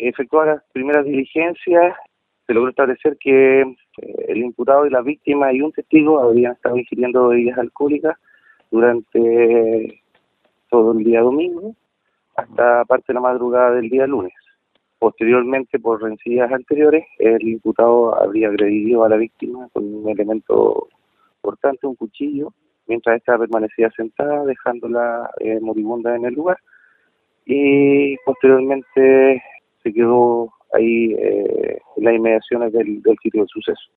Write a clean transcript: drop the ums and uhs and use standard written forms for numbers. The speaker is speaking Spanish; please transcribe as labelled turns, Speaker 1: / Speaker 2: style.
Speaker 1: efectuadas las primeras diligencias, se logró establecer que el imputado y la víctima y un testigo habrían estado ingiriendo bebidas alcohólicas durante todo el día domingo hasta parte de la madrugada del día lunes. Posteriormente, por rencillas anteriores, el imputado habría agredido a la víctima con un elemento cortante, un cuchillo, mientras esta permanecía sentada, dejándola moribunda en el lugar, y posteriormente se quedó ahí en las inmediaciones del sitio del suceso.